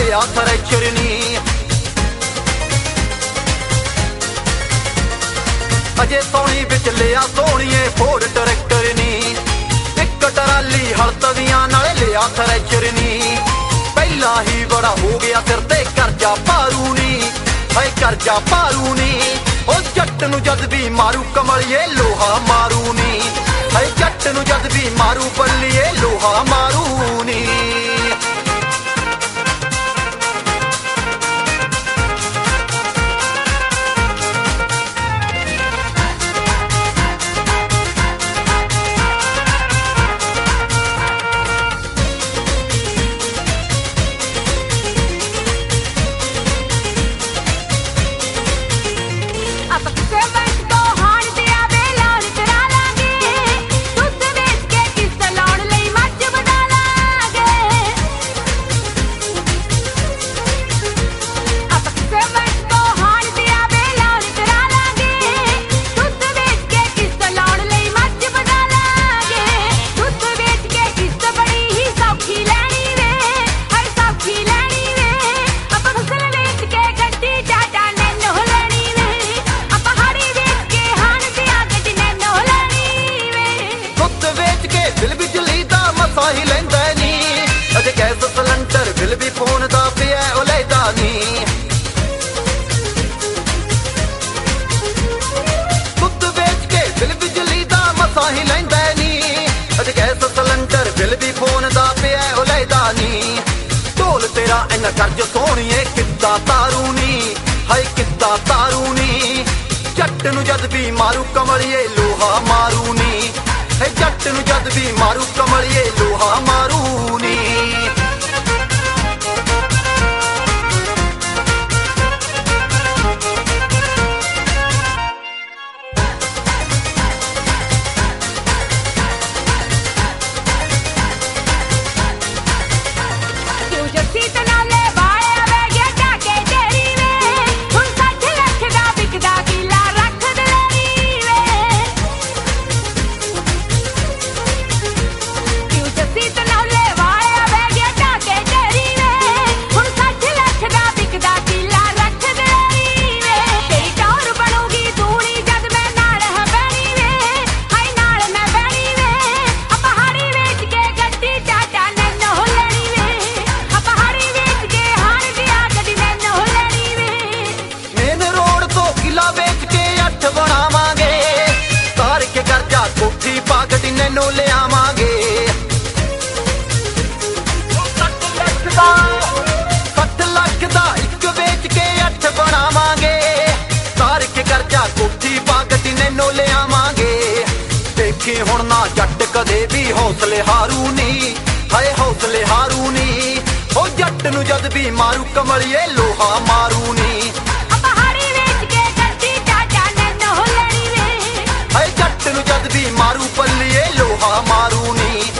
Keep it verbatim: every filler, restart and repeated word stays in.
ਲਿਆ ਥ੍ਰੈਸ਼ਰ ਨੀ। ਅਜੇ ਸੋਹਣੀ ਵਿੱਚ ਲਿਆ ਸੋਹਣੀਏ ਫੋਰਡ ਟਰੈਕਟਰ ਨੀ। ਇੱਕ ਟਰਾਲੀ ਹਲਤਵੀਆਂ ਨਾਲ ਲਿਆ ਥ੍ਰੈਸ਼ਰ ਨੀ। ਪਹਿਲਾਂ ਹੀ ਬੜਾ ਹੋ ਗਿਆ ਸਿਰ ਤੇ ਕਰਜ਼ਾ ਭਾਰੂ ਨੀ, ਹਾਏ ਕਰਜ਼ਾ ਭਾਰੂ ਨੀ। ਉਹ ਜੱਟ ਨੂੰ ਜਦ ਵੀ ਮਾਰੂ ਕਮਲੀਏ ਲੋਹਾ ਮਾਰੂ ਨੀ, ਹਾਏ ਜੱਟ ਨੂੰ ਜਦ ਵੀ ਮਾਰੂ ਬੱਲੀਏ ਲੋਹਾ ਮਾਰੂ ਨੀ। ਹੀ ਲੈਂਦਾ ਨੀ ਅਜੇ ਗੈਸ ਸਿਲੰਡਰ ਬਿੱਲ ਵੀ ਫੋਨ ਦਾ ਪਿਆ ਉਹ ਲੈਦਾ ਨੀ। ਦੁੱਧ ਵੇਚ ਕੇ ਬਿੱਲ ਬਿਜਲੀ ਦਾ ਮਸਾਂ ਹੀ ਲੈਂਦਾ ਨੀ ਅਜੇ ਗੈਸ ਸਿਲੰਡਰ ਬਿੱਲ ਵੀ ਫੋਨ ਦਾ ਪਿਆ ਉਹ ਲੈਦਾ ਨੀ। ਢੋਲ ਤੇਰਾ ਇੰਨਾ ਕਰਜ਼ ਸੋਹਣੀਏ ਕਿੱਦਾਂ ਤਾਰੂ ਨੀ, ਹਾਏ ਕਿੱਦਾਂ ਤਾਰੂ ਨੀ। ਜੱਟ ਨੂੰ ਜਦ ਵੀ ਮਾਰੂ ਕਮਲੀਏ ਲੋਹਾ ਮਾਰੂ ਨੀ, ਜੱਟ ਨੂੰ ਜਦ ਵੀ ਮਾਰੂ ਕਮਲੀਏ ਲੋਹਾ ਮਾਰੂ ਨੀ। ਨੈਨੋ ਲਿਆਵਾਂਗੇ ਸੱਠ ਲੱਖ ਦਾ ਇੱਕ ਵੇਚ ਕੇ ਅੱਠ ਬਣਾਵਾਂਗੇ। ਤਾਰ ਕੇ ਕਰਜ਼ਾ ਕੋਠੀ ਪਾ ਗੱਡੀ ਨੈਨੋ ਲਿਆਵਾਂਗੇ। ਦੇਖੀ ਹੁਣ ਨਾ ਜੱਟ ਕਦੇ ਵੀ ਹੌਸਲੇ ਹਾਰੂ ਨੀ, ਹਾਏ ਹੌਸਲੇ ਹਾਰੂ ਨੀ। ਉਹ ਜੱਟ ਨੂੰ ਜਦ ਵੀ ਮਾਰੂ ਕਮਲੀਏ ਲੋਹਾ ਮਾਰੂ ਨੀ। ਹਾਏ ਜੱਟ ਨੂੰ ਜਦ ਵੀ ਮਾਰੂ ਬੱਲੀਏ ਲੋਹਾ ਮਾਰੂ ਨੀ।